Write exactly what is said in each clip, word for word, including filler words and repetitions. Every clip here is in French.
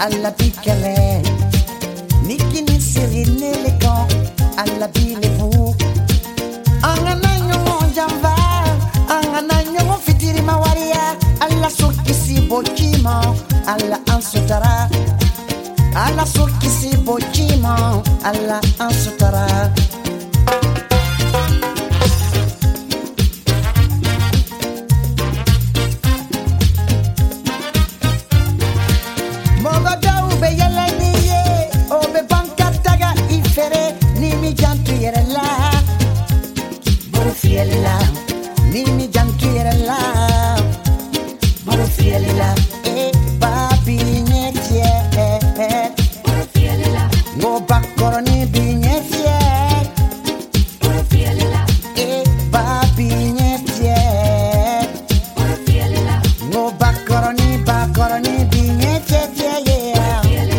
alla piccale, Niki ni siri nele kon, alla bile bu. Angana nyongo jamba, angana nyongo fitiri mawaria, alla sokisi bochimo, alla ansutara. Alla sokisi bochimo, alla ansutara. Fiella, nini jankiera Borofiella, e papi netie Borofiella, go bakoroni binetie Borofiella, e papi netie Borofiella, go bakoroni bakoroni binetie yeah.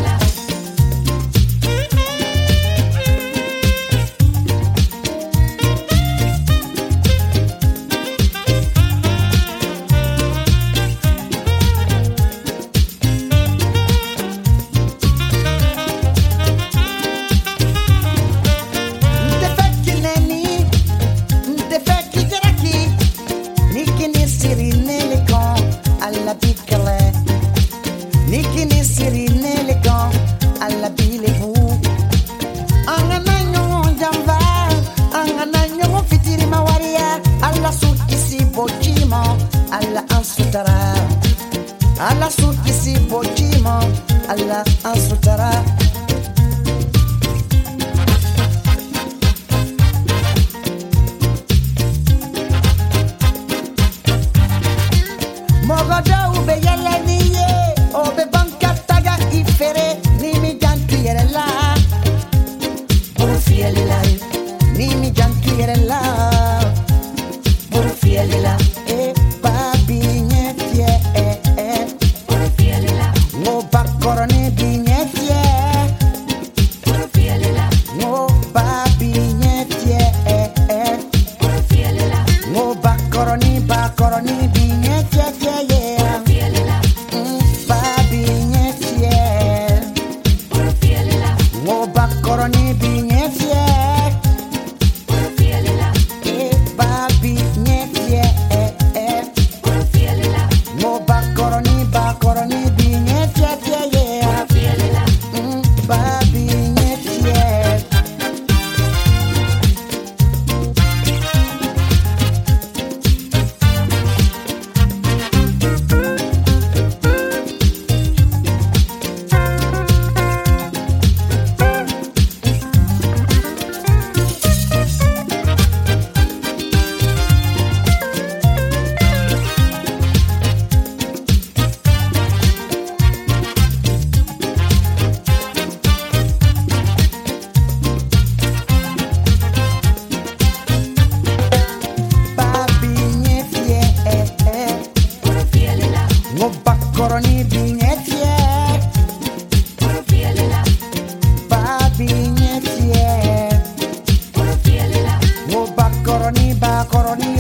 Alla piccole, Niki ni siri nele kon, alla bile bu. Angana nyongo jamba, angana nyongo fitiri mawaria, alla sukisi bochimo, alla ansutara. Alla sukisi bochimo, alla ansutara. Mogodo ube yele niye, obe banka taga ifere, nimi jantu yere la. Borofiella la, nimi jantu yere la. Borofiella la, e babi nyetie, e e. Borofiella la, ngo bakoroni binyetie. Borofiella la, ngo babi nyetie, e e. Borofiella la, ngo bakoroni bakoroni binyetie. Koroni binyetie Borofiella, e babi nyetie eh eh Borofiella, mo ba koroni ba koroni binyetie yeah Borofiella, mm, babi nyetie. Koroni binyetie Borofiella, babi nyetie Borofiella, mo ba koroni ba koroni